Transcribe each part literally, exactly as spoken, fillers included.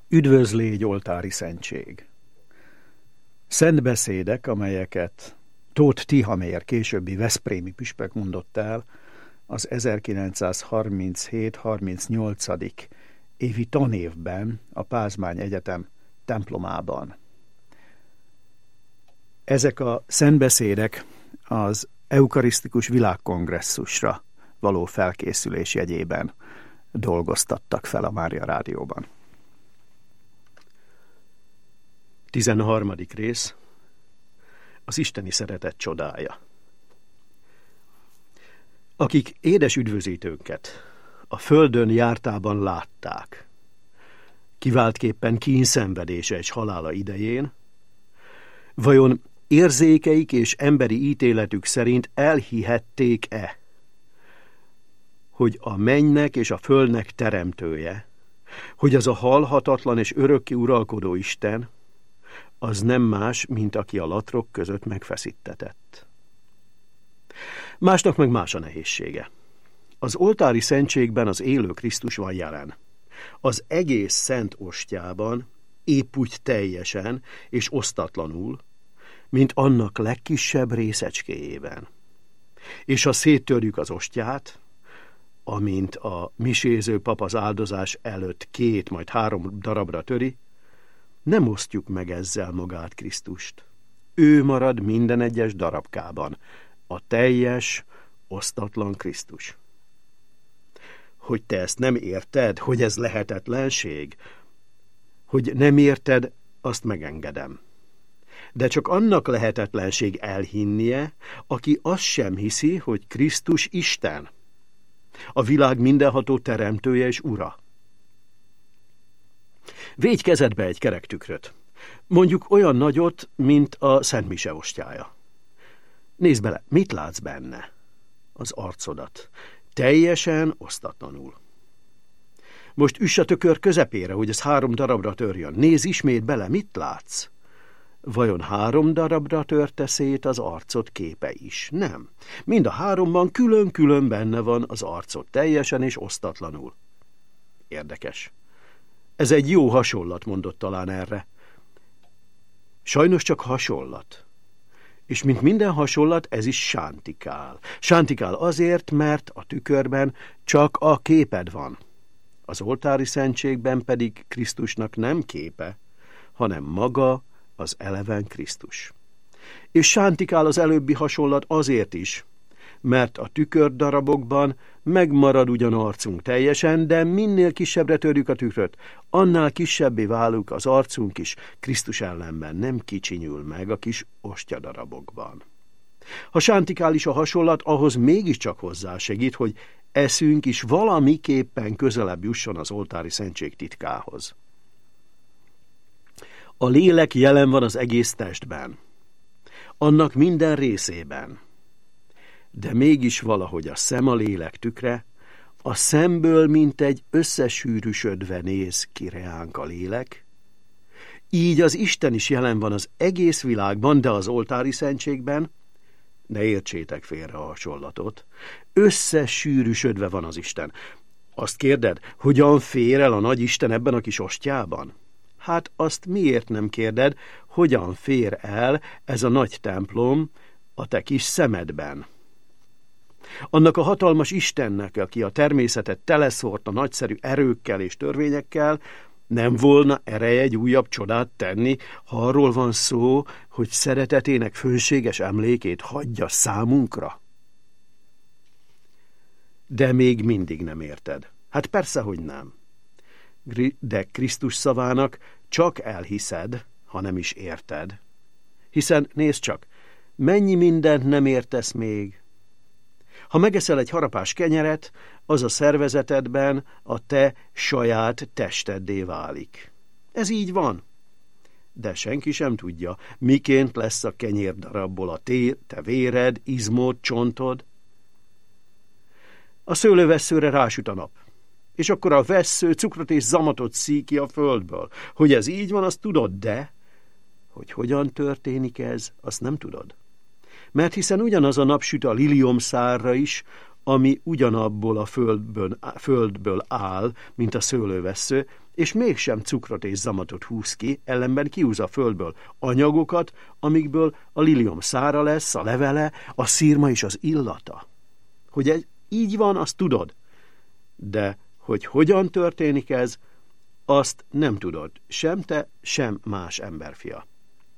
Üdvözlégy oltári szentség! Szent beszédek, amelyeket Tóth Tihamér későbbi veszprémi püspök mondott el az ezerkilencszázharminchét harmincnyolc. évi tanévben a Pázmány Egyetem templomában. Ezek a szentbeszédek az eukarisztikus világkongresszusra való felkészülés jegyében dolgoztattak fel a Mária Rádióban. tizenharmadik rész. Az isteni szeretet csodája. Akik édes üdvözítőnket a földön jártában látták, kiváltképpen kínszenvedése és halála idején, vajon érzékeik és emberi ítéletük szerint elhihették-e, hogy a mennynek és a földnek teremtője, hogy az a halhatatlan és örökké uralkodó Isten, az nem más, mint aki a latrok között megfeszítetett. Másnak meg más a nehézsége. Az oltári szentségben az élő Krisztus van jelen. Az egész szent ostyában, épp úgy teljesen és osztatlanul, mint annak legkisebb részecskéjében. És ha széttörjük az ostyát, amint a miséző pap az áldozás előtt két, majd három darabra töri, nem osztjuk meg ezzel magát Krisztust. Ő marad minden egyes darabkában, a teljes, osztatlan Krisztus. Hogy te ezt nem érted, hogy ez lehetetlenség, hogy nem érted, azt megengedem. De csak annak lehetetlenség elhinnie, aki azt sem hiszi, hogy Krisztus Isten, a világ mindenható teremtője és ura. Végy kezedbe egy kerek tükröt, mondjuk olyan nagyot, mint a Szent Mise ostyája. Nézd bele, mit látsz benne? Az arcodat. Teljesen osztatlanul. Most üss a tükör közepére, hogy ez három darabra törjön. Nézz ismét bele, mit látsz? Vajon három darabra törte szét az arcod képe is? Nem. Mind a háromban külön-külön benne van az arcod, teljesen és osztatlanul. Érdekes. Ez egy jó hasonlat, mondott talán erre. Sajnos csak hasonlat. És mint minden hasonlat, ez is sántikál. Sántikál azért, mert a tükörben csak a képed van. Az oltári szentségben pedig Krisztusnak nem képe, hanem maga az eleven Krisztus. És sántikál az előbbi hasonlat azért is, mert a tükördarabokban megmarad ugyan arcunk teljesen, de minél kisebbre törjük a tükröt, annál kisebbé válik az arcunk is, Krisztus ellenben nem kicsinyül meg a kis ostyadarabokban. Ha sántikál is a hasonlat, ahhoz mégiscsak hozzásegít, hogy eszünk is valamiképpen közelebb jusson az oltári szentség titkához. A lélek jelen van az egész testben, annak minden részében, de mégis valahogy a szem a lélek tükre, a szemből mintegy összesűrűsödve néz ki reánk a lélek, így az Isten is jelen van az egész világban, de az oltári szentségben, ne értsétek félre a hasonlatot, összesűrűsödve van az Isten. Azt kérded, hogyan fér el a nagy Isten ebben a kis ostyában? Hát azt miért nem kérded, hogyan fér el ez a nagy templom a te kis szemedben? Annak a hatalmas Istennek, aki a természetet teleszórta nagyszerű erőkkel és törvényekkel, nem volna ereje egy újabb csodát tenni, ha arról van szó, hogy szeretetének fönséges emlékét hagyja számunkra? De még mindig nem érted. Hát persze, hogy nem. De Krisztus szavának csak elhiszed, ha nem is érted. Hiszen nézd csak, mennyi mindent nem értesz még. Ha megeszel egy harapás kenyeret, az a szervezetedben a te saját testeddé válik. Ez így van. De senki sem tudja, miként lesz a kenyérdarabból a té, te véred, izmod, csontod. A szőlővesszőre rásüt a nap, és akkor a vessző cukrot és zamatot szíj ki a földből. Hogy ez így van, azt tudod, de hogy hogyan történik ez, azt nem tudod. Mert hiszen ugyanaz a nap süt a liliomszárra is, ami ugyanabból a földből, földből áll, mint a szőlővessző, és mégsem cukrot és zamatot húz ki, ellenben kihúz a földből anyagokat, amikből a liliom szára lesz, a levele, a szírma és az illata. Hogy ez így van, azt tudod, de hogy hogyan történik ez, azt nem tudod, sem te, sem más emberfia.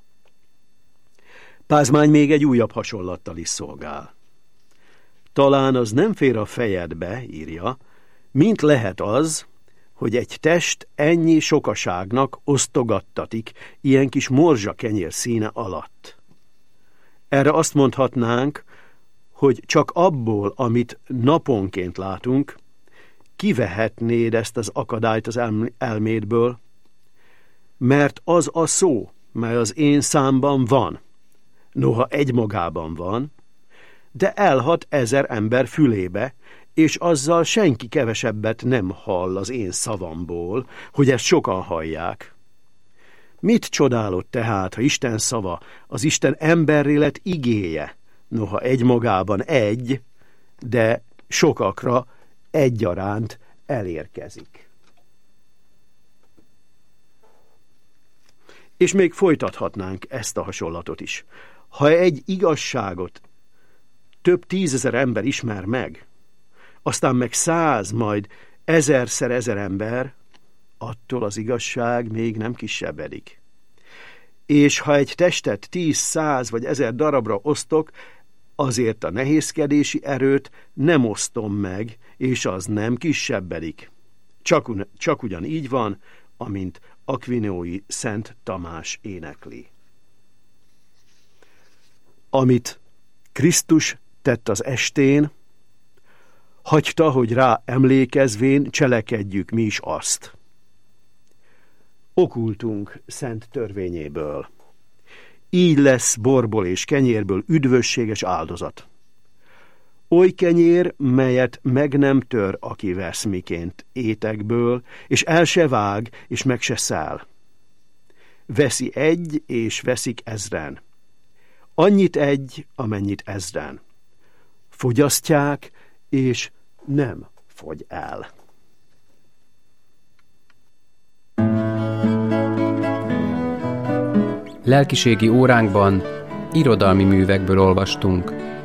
Pázmány még egy újabb hasonlattal is szolgál. Talán az nem fér a fejedbe, írja, mint lehet az, hogy egy test ennyi sokaságnak osztogattatik ilyen kis morzsa kenyér színe alatt. Erre azt mondhatnánk, hogy csak abból, amit naponként látunk, kivehetnéd ezt az akadályt az elmédből, mert az a szó, mely az én számban van, noha egymagában van, de elhat ezer ember fülébe, és azzal senki kevesebbet nem hall az én szavamból, hogy ezt sokan hallják. Mit csodálod tehát, ha Isten szava, az Isten emberré lett igéje, noha egymagában egy, de sokakra egyaránt elérkezik. És még folytathatnánk ezt a hasonlatot is. Ha egy igazságot több tízezer ember ismer meg, aztán meg száz, majd ezerszer ezer ember, attól az igazság még nem kisebbedik. És ha egy testet tíz, száz vagy ezer darabra osztok, azért a nehézkedési erőt nem osztom meg, és az nem kisebbedik. Csak, csak ugyan így van, amint Akvinói Szent Tamás énekli. Amit Krisztus tett az estén, hagyta, hogy rá emlékezvén cselekedjük mi is azt. Okultunk szent törvényéből. Így lesz borból és kenyérből üdvösséges áldozat. Oly kenyér, melyet meg nem tör, aki vesz miként étekből, és el se vág, és meg se száll. Veszi egy, és veszik ezren. Annyit egy, amennyit ezren. Fogyasztják, és nem fogy el. Lelkiségi óránkban irodalmi művekből olvastunk.